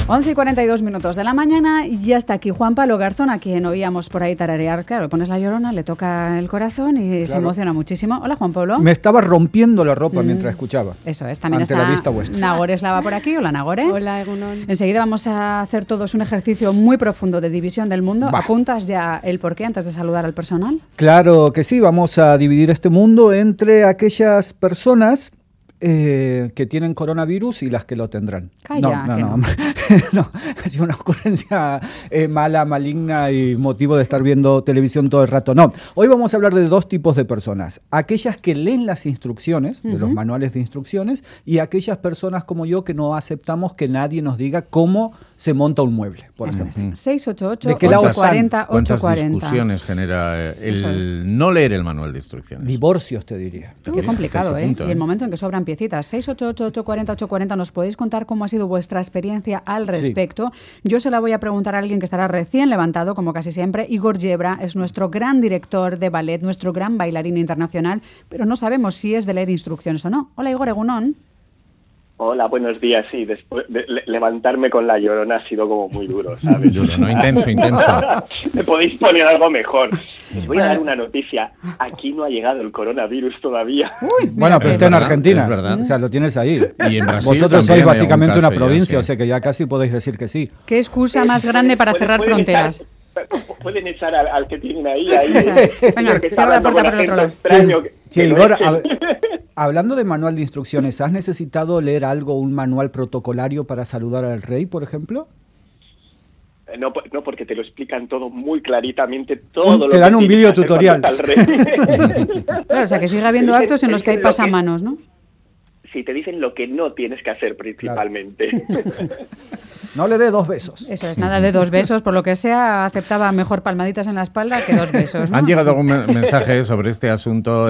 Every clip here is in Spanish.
11:42 de la mañana y ya está aquí Juan Pablo Garzón, a quien oíamos por ahí tararear. Claro, le pones la Llorona, le toca el corazón y se emociona muchísimo. Hola, Juan Pablo. Me estaba rompiendo la ropa mientras escuchaba. Eso es, también ante está la vista vuestra. Nagore Eslava por aquí. Hola, Nagore. Hola, Egunon. Enseguida vamos a hacer todos un ejercicio muy profundo de división del mundo. Va. ¿Apuntas ya el porqué antes de saludar al personal? Claro que sí, vamos a dividir este mundo entre aquellas personas que tienen coronavirus y las que lo tendrán. Calla, no. No, ha sido una ocurrencia mala, maligna y motivo de estar viendo televisión todo el rato. No, hoy vamos a hablar de dos tipos de personas. Aquellas que leen las instrucciones, de los manuales de instrucciones, y aquellas personas como yo que no aceptamos que nadie nos diga cómo se monta un mueble, por ejemplo. 688 ¿De qué lado 840 ¿Cuántas 840. discusiones genera el no leer el manual de instrucciones? Divorcios, te diría. Qué complicado, Hasta ese punto, Y el momento en que sobran piecitas. 688-840-840, ¿nos podéis contar cómo ha sido vuestra experiencia al respecto? Sí. Yo se la voy a preguntar a alguien que estará recién levantado, como casi siempre. Igor Yebra es nuestro gran director de ballet, nuestro gran bailarín internacional, pero no sabemos si es de leer instrucciones o no. Hola, Igor, Egunon. Hola, buenos días. Sí, después de levantarme con la Llorona ha sido como muy duro, ¿sabes? Duro, ¿no? Intenso. Me podéis poner algo mejor. Os voy a dar una noticia. Aquí no ha llegado el coronavirus todavía. Uy, bueno, pero está en Argentina. Es verdad. O sea, lo tienes ahí. Y en Brasil vosotros sois también básicamente un una caso provincia, ya, o sea que ya casi podéis decir que sí. ¿Qué excusa más grande para cerrar fronteras? Pueden echar al que tienen ahí. Venga, cierra la puerta por el otro lado. Sí, Igor, hablando de manual de instrucciones, ¿has necesitado leer algo, un manual protocolario para saludar al rey, por ejemplo? No, porque te lo explican todo muy claritamente. Todo te dan un vídeo tutorial. Claro, o sea, que sigue habiendo actos en los que hay pasamanos, ¿no? Sí, te dicen lo que no tienes que hacer principalmente. Claro. No le dé 2 besos. Eso es, nada de 2 besos, por lo que sea, aceptaba mejor palmaditas en la espalda que 2 besos, ¿no? Han llegado algún mensaje sobre este asunto,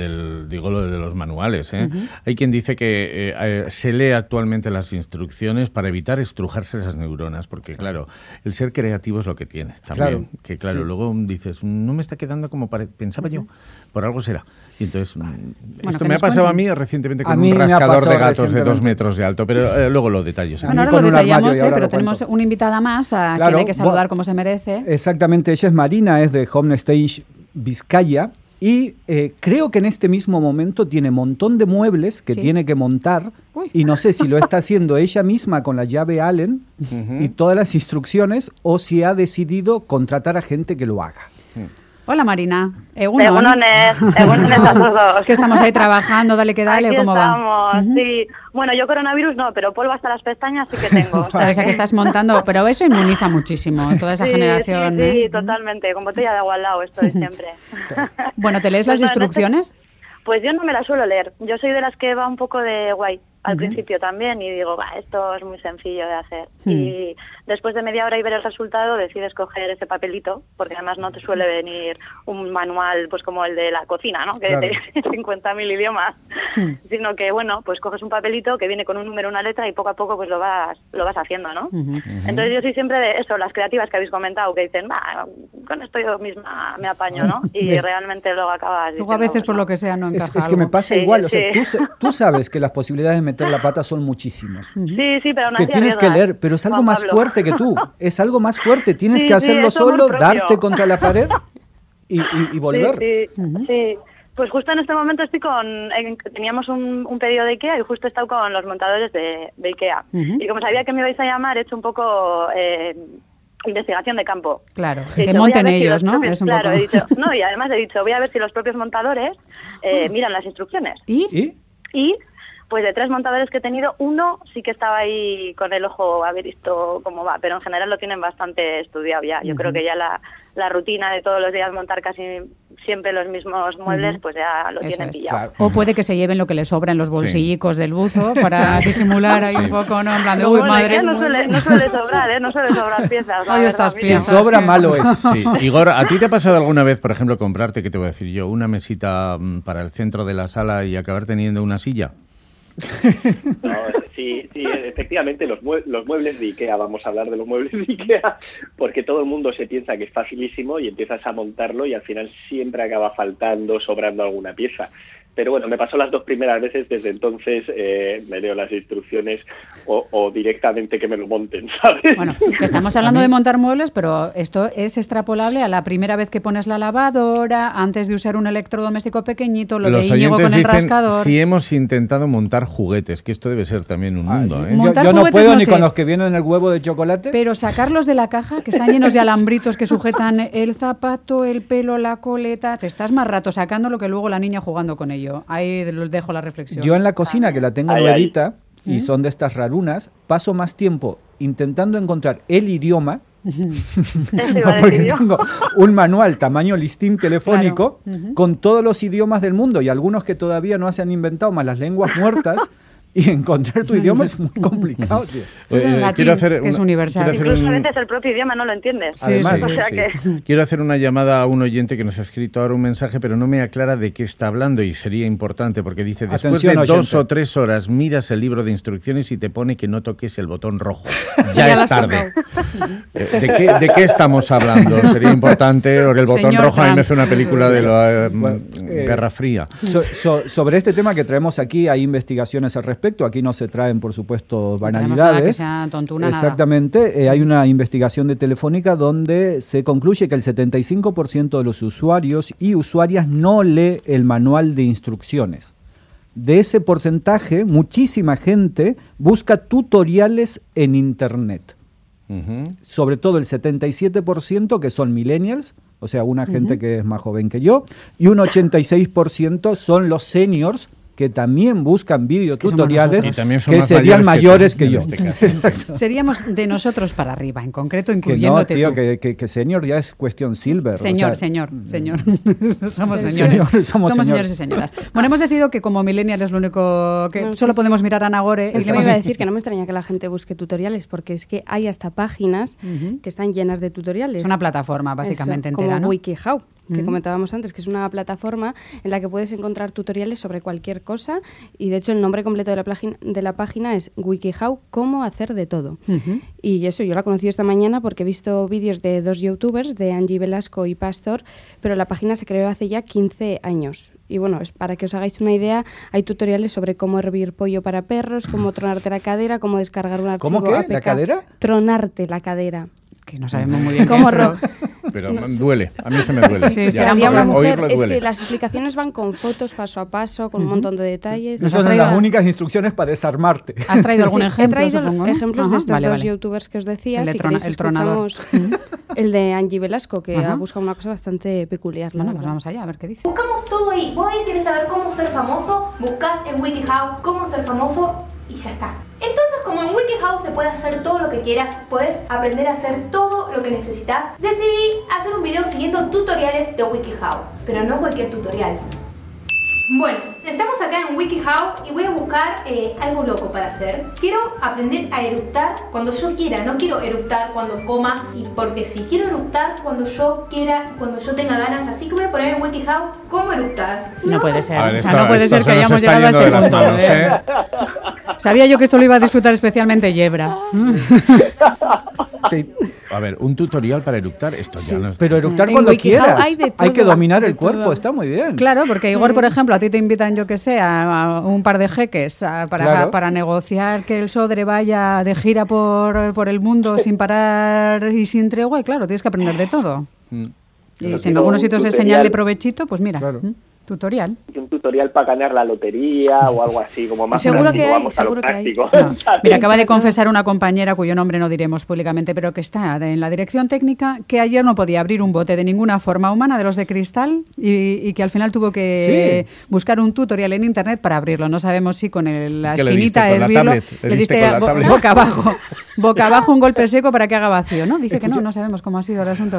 lo de los manuales, ¿eh? Hay quien dice que se lee actualmente las instrucciones para evitar estrujarse las neuronas, porque claro, el ser creativo es lo que tiene también. Claro, sí. Luego dices, no me está quedando como pensaba yo, por algo será. Y entonces, esto me ha pasado a mí recientemente con un rascador de gatos de 2 metros de alto, pero luego lo detallo. Bueno, ahora lo detallamos, pero tenemos una invitada más a quien hay que saludar como se merece. Exactamente, ella es Marina, es de Home Stage Vizcaya y creo que en este mismo momento tiene un montón de muebles que tiene que montar. Uy. Y no sé si lo está haciendo ella misma con la llave Allen y todas las instrucciones o si ha decidido contratar a gente que lo haga. Hola, Marina. Egunones a todos. Que estamos ahí trabajando, dale que dale, aquí ¿cómo estamos, va? Sí. Bueno, yo coronavirus no, pero polvo hasta las pestañas sí que tengo. O sea que estás montando, pero eso inmuniza muchísimo, toda esa generación. Sí, totalmente, con botella de agua al lado estoy siempre. Bueno, ¿te lees las instrucciones? Pues yo no me las suelo leer, yo soy de las que va un poco de guay. Al principio también, y digo, esto es muy sencillo de hacer. Y después de media hora y ver el resultado, decides coger ese papelito, porque además no te suele venir un manual pues como el de la cocina, ¿no? Que claro. te 50.000 idiomas, sino que, bueno, pues coges un papelito que viene con un número, una letra, y poco a poco pues lo vas haciendo, ¿no? Entonces yo soy siempre de eso, las creativas que habéis comentado, que dicen, con esto yo misma me apaño, ¿no? Y realmente luego acabas luego a veces, por lo que sea, no encaja es que me pasa igual, o sea, tú sabes que las posibilidades de meter la pata son muchísimas. Sí, pero aún así que tienes que leer, pero es algo Juan más Pablo. fuerte que tú. Es algo más fuerte. Tienes que hacerlo es amor solo, propio. darte contra la pared y volver. Sí. Pues justo en este momento teníamos un pedido de IKEA y justo he estado con los montadores de IKEA. Y como sabía que me ibais a llamar, he hecho un poco investigación de campo. Claro, que monten ellos, ¿no? Es un poco... he dicho, y además he dicho, voy a ver si los propios montadores miran las instrucciones. ¿Y? Pues de 3 montadores que he tenido, uno sí que estaba ahí con el ojo a ver esto cómo va, pero en general lo tienen bastante estudiado ya. Yo creo que ya la rutina de todos los días montar casi siempre los mismos muebles, pues ya lo tienen pillado. Claro. O puede que se lleven lo que les sobra en los bolsillicos del buzo para disimular ahí un poco, ¿no? En plan de, uy, madre. No suele sobrar, no suele sobrar piezas. Ay, estas Si piezas. sobra, malo es. Sí. Igor, ¿a ti te ha pasado alguna vez, por ejemplo, comprarte, qué te voy a decir yo, una mesita para el centro de la sala y acabar teniendo una silla? No, sí, efectivamente los muebles de IKEA, vamos a hablar de los muebles de IKEA, porque todo el mundo se piensa que es facilísimo y empiezas a montarlo y al final siempre acaba faltando, sobrando alguna pieza. Pero bueno, me pasó las 2 primeras veces, desde entonces me leo las instrucciones o directamente que me lo monten, ¿sabes? Bueno, que estamos hablando de montar muebles, pero esto es extrapolable a la primera vez que pones la lavadora, antes de usar un electrodoméstico pequeñito, lo Los de Íñigo con el dicen, rascador. si hemos intentado montar juguetes, que esto debe ser también un mundo, ¿eh? Yo no puedo ni con los que vienen en el huevo de chocolate. Pero sacarlos de la caja, que están llenos de alambritos que sujetan el zapato, el pelo, la coleta, te estás más rato sacándolo que luego la niña jugando con ello. Ahí les dejo la reflexión. Yo en la cocina, que la tengo nuevita, y son de estas rarunas, paso más tiempo intentando encontrar el idioma, porque tengo un manual tamaño listín telefónico con todos los idiomas del mundo y algunos que todavía no se han inventado, más las lenguas muertas. Y encontrar tu idioma es muy complicado, tío. Quiero hacer que es universal. Incluso a veces el propio idioma no lo entiendes. Además, o sea que... Quiero hacer una llamada a un oyente que nos ha escrito ahora un mensaje, pero no me aclara de qué está hablando y sería importante porque dice, después de 2 o 3 horas miras el libro de instrucciones y te pone que no toques el botón rojo. Ya es tarde. ¿De qué estamos hablando? Sería importante, porque el botón rojo a mí me hace una película de la Guerra Fría. Sobre este tema que traemos aquí hay investigaciones al respecto. Aquí no se traen, por supuesto, banalidades. No nada que sea tontuna, exactamente. Hay una investigación de Telefónica donde se concluye que el 75% de los usuarios y usuarias no lee el manual de instrucciones. De ese porcentaje, muchísima gente busca tutoriales en Internet. Sobre todo el 77% que son millennials, o sea, una gente que es más joven que yo, y un 86% son los seniors, que también buscan videotutoriales que serían mayores que yo. Seríamos de nosotros para arriba, en concreto, incluyéndote tú. Que senior ya es cuestión silver. Señor. Somos señores. Somos señores y señoras. Bueno, hemos decidido que como millennial es lo único que solo podemos mirar a Nagore. Es que me iba a decir que no me extraña que la gente busque tutoriales, porque es que hay hasta páginas que están llenas de tutoriales. Es una plataforma básicamente entera, como ¿no? WikiHow, que comentábamos antes, que es una plataforma en la que puedes encontrar tutoriales sobre cualquier cosa, y de hecho el nombre completo de la página es WikiHow, cómo hacer de todo. Y eso yo la he conocido esta mañana porque he visto vídeos de 2 youtubers, de Angie Velasco y Pastor, pero la página se creó hace ya 15 años. Y bueno, es para que os hagáis una idea, hay tutoriales sobre cómo hervir pollo para perros, cómo tronarte la cadera, cómo descargar un archivo ¿Cómo qué? APK. ¿La cadera? Tronarte la cadera. Que no sabemos muy bien cómo pero duele, a mí se me duele. Es que las explicaciones van con fotos paso a paso, con un montón de detalles. No son las únicas instrucciones para desarmarte. ¿Has traído algún ejemplo? He traído ejemplos de estos dos youtubers que os decía. Si queréis escuchamos el de Angie Velasco, que ha buscado una cosa bastante peculiar. Bueno, pues vamos allá, a ver qué dice. Buscamos todo ahí. Vos ahí querés saber cómo ser famoso, buscás en WikiHow cómo ser famoso y ya está. Entonces, como en WikiHow se puede hacer todo lo que quieras, puedes aprender a hacer todo lo que necesitas, decidí hacer un video siguiendo tutoriales de WikiHow, pero no cualquier tutorial. Bueno, estamos acá en WikiHow y voy a buscar algo loco para hacer. Quiero aprender a eructar cuando yo quiera, no quiero eructar cuando coma y porque sí. Quiero eructar cuando yo quiera, cuando yo tenga ganas, así que voy a poner en WikiHow cómo eructar. No puede ser, ver, no puede ser que hayamos llegado a este punto. Sabía yo que esto lo iba a disfrutar especialmente Yebra. A ver, un tutorial para eructar, esto ya no es... Pero eructar cuando quieras, hay que dominar el cuerpo, está muy bien. Claro, porque Igor, por ejemplo, a ti te invitan, yo que sé, a un par de jeques para negociar que el Sodre vaya de gira por el mundo sin parar y sin tregua, y claro, tienes que aprender de todo. Y si en algunos sitios es señal de provechito, pues mira, tutorial. Un tutorial para ganar la lotería o algo así, como más seguro práctico, que hay, vamos a lo práctico. No. Mira, acaba de confesar una compañera cuyo nombre no diremos públicamente, pero que está en la dirección técnica, que ayer no podía abrir un bote de ninguna forma humana de los de cristal y que al final tuvo que buscar un tutorial en internet para abrirlo. No sabemos si con la esquinita de hervirlo le diste boca abajo un golpe seco para que haga vacío, ¿no? Dice que no sabemos cómo ha sido el asunto.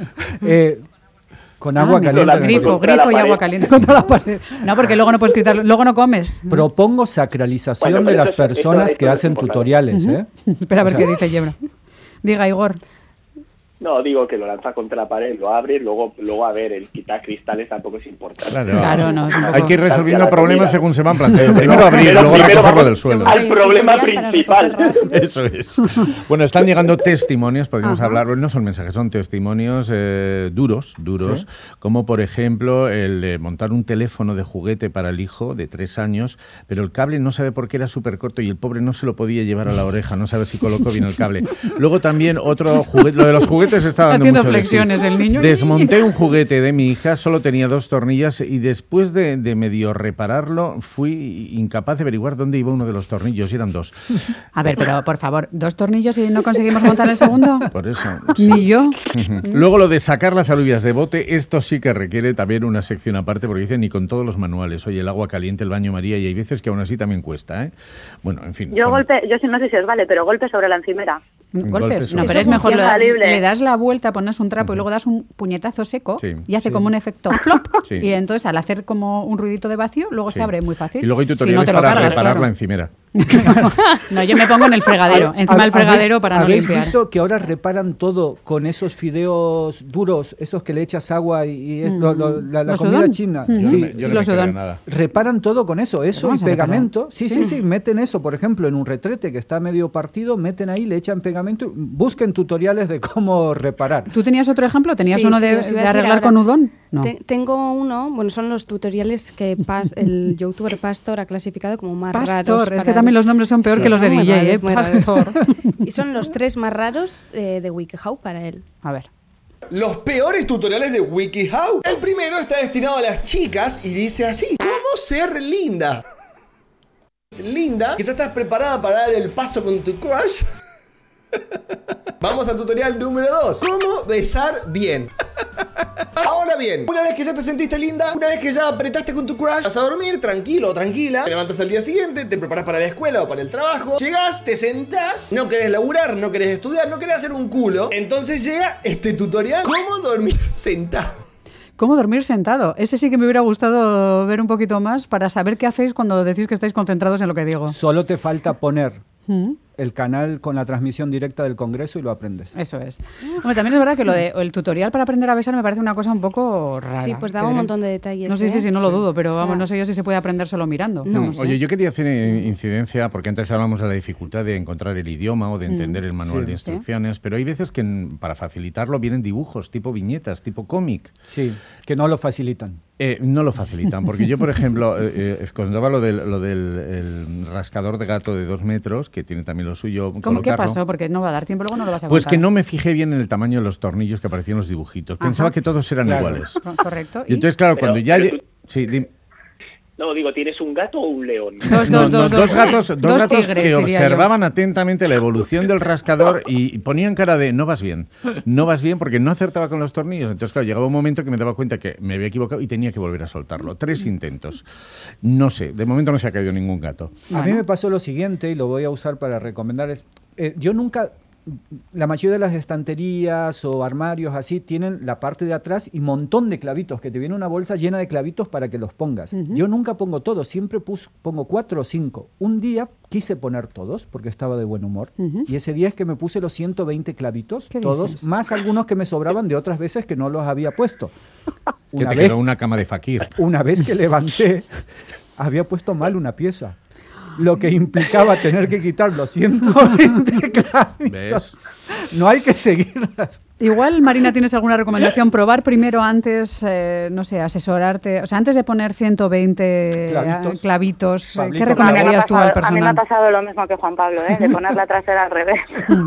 Con agua caliente. Grifo y agua caliente contra la pared. No, porque luego no puedes gritar, luego no comes. Propongo sacralización de las personas que hacen tutoriales. Espera a ver qué dice Yebra. Diga, Igor. No, digo que lo lanza contra la pared, lo abre, luego a ver, el quitar cristales tampoco es importante. Claro, no, es un poco... Hay que ir resolviendo problemas según se van planteando. Primero Primero abrir, luego recogerlo del suelo. Al problema principal. Eso es. Bueno, están llegando testimonios, podríamos hablar, no son mensajes, son testimonios duros, ¿sí? Como por ejemplo el de montar un teléfono de juguete para el hijo de 3 años, pero el cable no sabe por qué era súper corto y el pobre no se lo podía llevar a la oreja, no sabe si colocó bien el cable. Luego también otro juguete, lo de los juguetes está dando haciendo mucho flexiones de sí. El niño. Desmonté un juguete de mi hija, solo tenía 2 tornillas y después de medio repararlo fui incapaz de averiguar dónde iba uno de los tornillos y eran 2. A ver, pero por favor, 2 tornillos y no conseguimos montar el segundo. Por eso. Sí. Ni yo. Luego lo de sacar las alubias de bote, esto sí que requiere también una sección aparte porque dicen ni con todos los manuales. Oye, el agua caliente, el baño María y hay veces que aún así también cuesta, ¿eh? Bueno, en fin. Yo no sé si os vale, pero golpe sobre la encimera. Golpes. No, Eso pero es mejor le das la vuelta, pones un trapo y luego das un puñetazo seco y hace como un efecto flop. Y entonces al hacer como un ruidito de vacío, luego se abre muy fácil. Y luego hay tutoriales para reparar la encimera. No, yo me pongo en el fregadero, encima del fregadero para no limpiar. ¿Habéis visto que ahora reparan todo con esos fideos duros, esos que le echas agua y la comida china? Sí, yo no me creo nada. Reparan todo con eso y pegamento. Sí, meten eso, por ejemplo, en un retrete que está medio partido, meten ahí, le echan pegamento. Busquen tutoriales de cómo reparar. ¿Tú tenías otro ejemplo? ¿Tenías uno de arreglar con udón? No. Tengo uno, bueno, son los tutoriales que el youtuber Pastor ha clasificado como más raros. Pastor, es que también los nombres son peor que los de DJ, Pastor. Y son los 3 más raros de WikiHow para él. A ver. Los peores tutoriales de WikiHow. El primero está destinado a las chicas y dice así: ¿cómo ser linda? Linda, que ya estás preparada para dar el paso con tu crush. Vamos al tutorial número 2. ¿Cómo besar bien? Ahora bien, una vez que ya te sentiste linda, una vez que ya apretaste con tu crush, vas a dormir tranquilo o tranquila, te levantas al día siguiente, te preparas para la escuela o para el trabajo, llegás, te sentás, no querés laburar, no querés estudiar, no querés hacer un culo, entonces llega este tutorial: ¿cómo dormir sentado? ¿Cómo dormir sentado? Ese sí que me hubiera gustado ver un poquito más para saber qué hacéis cuando decís que estáis concentrados en lo que digo. Solo te falta poner el canal con la transmisión directa del Congreso y lo aprendes. Eso es. Bueno, también es verdad que el tutorial para aprender a besar me parece una cosa un poco rara. Sí, pues daba un montón de detalles. No, sí, no lo dudo, pero vamos, no sé yo si se puede aprender solo mirando. No, oye, yo quería hacer incidencia, porque antes hablamos de la dificultad de encontrar el idioma o de entender el manual de instrucciones, pero hay veces que para facilitarlo vienen dibujos, tipo viñetas, tipo cómic. Sí, que no lo facilitan. No lo facilitan, porque yo, por ejemplo, cuando daba lo del rascador de gato de 2 metros, que tiene también lo suyo. ¿Cómo qué pasó? Porque no va a dar tiempo, luego no lo vas a contar. Pues que no me fijé bien en el tamaño de los tornillos que aparecían en los dibujitos. Pensaba que todos eran iguales. Correcto. Y entonces, claro, cuando ya... Sí, dime. No, digo, ¿tienes un gato o un león? Dos gatos tigres, que observaban atentamente la evolución del rascador y ponían cara de no vas bien porque no acertaba con los tornillos. Entonces, claro, llegaba un momento que me daba cuenta que me había equivocado y tenía que volver a soltarlo. 3 intentos. No sé, de momento no se ha caído ningún gato. A mí me pasó lo siguiente y lo voy a usar para recomendar. Yo nunca... La mayoría de las estanterías o armarios así tienen la parte de atrás y montón de clavitos, que te viene una bolsa llena de clavitos para que los pongas. Yo nunca pongo todos, siempre pongo 4 o 5. Un día quise poner todos porque estaba de buen humor y ese día es que me puse los 120 clavitos, todos, dices? Más algunos que me sobraban de otras veces que no los había puesto. Que te quedó una cama de fakir. Una vez que levanté, había puesto mal una pieza. Lo que implicaba tener que quitar los 120 clavitos. ¿Ves? No hay que seguirlas. Igual, Marina, ¿tienes alguna recomendación? Probar primero antes, no sé, asesorarte. O sea, antes de poner 120 clavitos, ¿qué recomendarías tú al personal? A mí me ha pasado lo mismo que Juan Pablo, de poner la trasera al revés.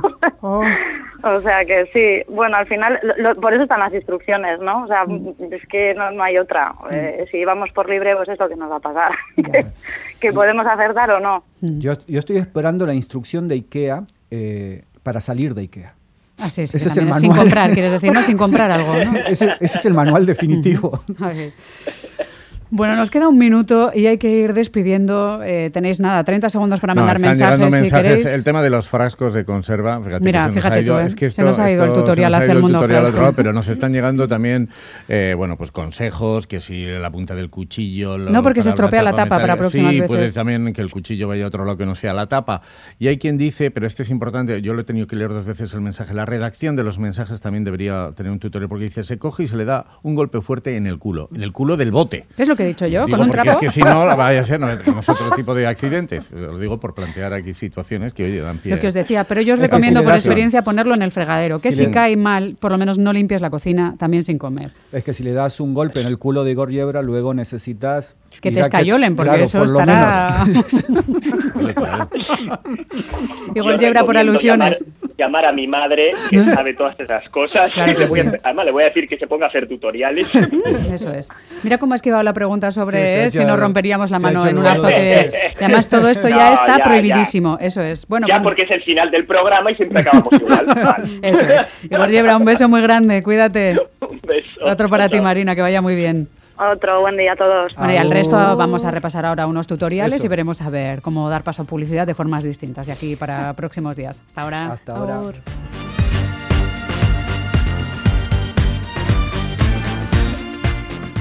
O sea que sí, bueno, al final, por eso están las instrucciones, ¿no? O sea, es que no hay otra. Si vamos por libre, pues es lo que nos va a pasar. Que podemos acertar o no. Yo estoy esperando la instrucción de IKEA para salir de IKEA. Ah, sí, ese es el manual. Sin comprar, quieres decir, no sin comprar algo, ¿no? Ese es el manual definitivo. Okay. Bueno, nos queda un minuto y hay que ir despidiendo. Tenéis 30 segundos para mandar mensajes si queréis. El tema de los frascos de conserva, fíjate tú, se nos ha ido el tutorial hacia el mundo frasco. Pero nos están llegando también, pues consejos, que si la punta del cuchillo... No, porque se estropea la tapa para próximas veces. Sí, puedes también que el cuchillo vaya a otro lado que no sea la tapa. Y hay quien dice, pero este es importante, yo lo he tenido que leer 2 veces el mensaje, la redacción de los mensajes también debería tener un tutorial, porque dice, se coge y se le da un golpe fuerte en el culo del bote. Es lo que he dicho yo, digo, con un trapo. Es que si no, vaya a ser, no tenemos otro tipo de accidentes. Lo digo por plantear aquí situaciones que, oye, dan pie. Lo que os decía, pero yo os recomiendo por experiencia ponerlo en el fregadero, que si cae mal, por lo menos no limpies la cocina también sin comer. Es que si le das un golpe en el culo de Igor Yebra, luego necesitas... Que te escayolen, porque claro, eso estará... Igor Yebra por alusiones. Llamar a mi madre, que sabe todas esas cosas. Claro que sí. Además, le voy a decir que se ponga a hacer tutoriales. Eso es. Mira cómo ha esquivado la pregunta sobre si nos romperíamos la mano en un azote. Y además, todo esto ya está prohibidísimo. Eso es. Bueno, ya porque es el final del programa y siempre acabamos igual. Eso es. Igor Yebra, un beso muy grande. Cuídate. Un beso. Otro para ti, Marina, que vaya muy bien. Otro, buen día a todos. Bueno, y al resto vamos a repasar ahora unos tutoriales y veremos a ver cómo dar paso a publicidad de formas distintas. Y aquí para próximos días. Hasta ahora. Hasta ahora.